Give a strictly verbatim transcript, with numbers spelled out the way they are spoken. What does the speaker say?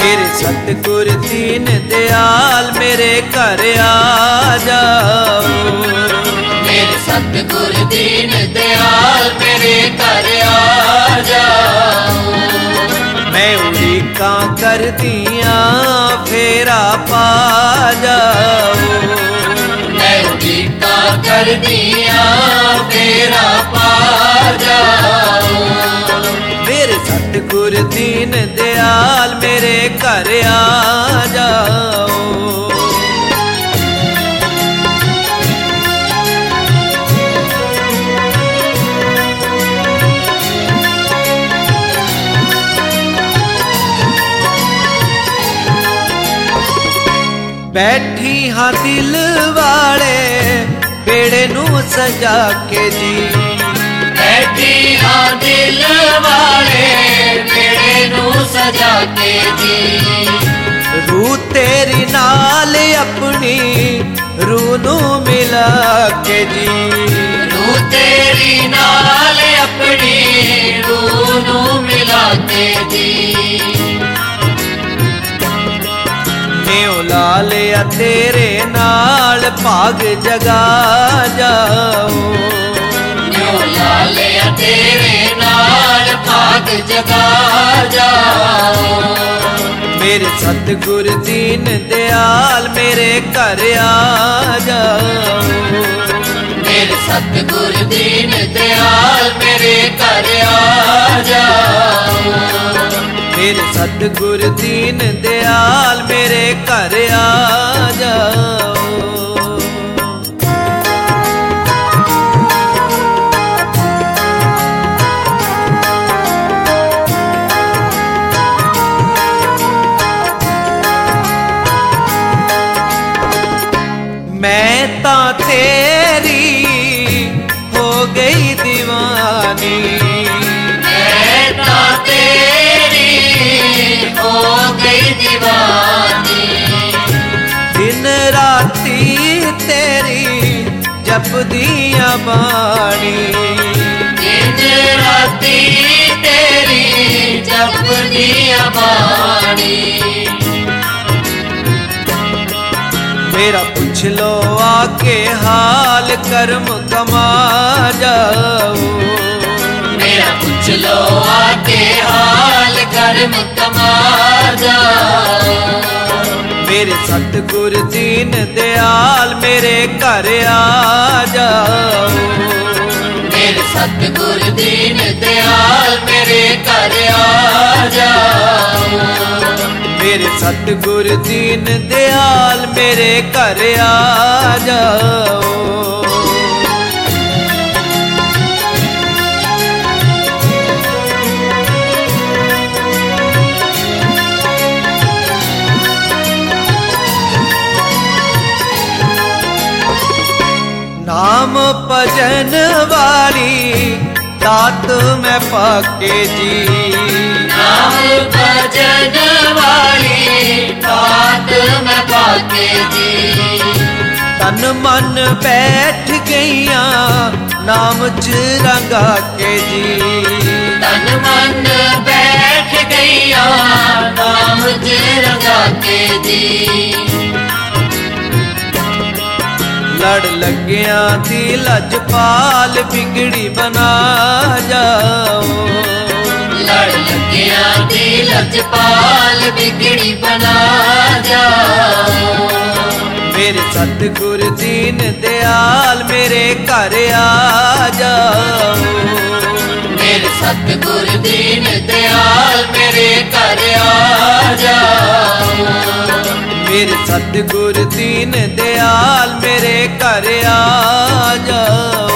मेरे सतगुर दीन दयाल मेरे घर आ जाओ। मेरे सतगुर दीन दयाल मेरे घर आ जाओ। मैं उड़ीका कर दिया फेरा पा जाओ। मैं उड़ीका कर दिया फेरा पा जाओ। मेरे सतगुर दीन दयाल मेरे घर आ जाओ। बैठी हाँ दिल वाले बेड़े नू सजा के जी। बैठी हाँ दिल वाले बेड़े नू सजा के जी। रू तेरी नाल अपनी रू नू मिला के जी। रू तेरी नाल अपनी रू नू मिला के जी। ला लिया तेरे नाल भाग जगा जाओ। ला लिया तेरे नाल भाग जगा जाओ। मेरे सतगुर दीन दयाल मेरे घर आ जाओ। मेरे सतगुर दीन दयाल मेरे घर आ जाओ। मेरे सतगुर दीन दयाल मेरे घर आ जाओ। मैं ता तेरी हो गई दीवानी। मैं ता तेरी हो गई दीवानी। दिन राती तेरी जपदियां बाणी। दिन राती तेरी जपदियां बाणी। मेरा पूछ लो आके हाल कर्म कमा जाओ। मेरा पूछ लो आके हाल कर्म कमा जाओ। मेरे सतगुर दीन दयाल मेरे घर आ जाओ। मेरे सतगुर दीन दयाल मेरे घर आ जाओ। मेरे सतगुर दीन दयाल मेरे घर आ जाओ। नाम भजन वाली दात में पाके जी। नाम भजन वाली दात में पाके जी। तन मन बैठ गईया नाम च रंगा के जी। तन मन बैठ गईया नाम च रंगा के जी। लड़ लग्या दी लजपाल बिगड़ी बना जाओ। लड़ लग्या दी लजपाल बिगड़ी बना जाओ। मेरे सतगुर दीन दयाल मेरे घर आ जाओ। मेरे सतगुर दीन दयाल मेरे घर आ जाओ। मेरे सतगुर दीन दयाल मेरे घर आ जाओ।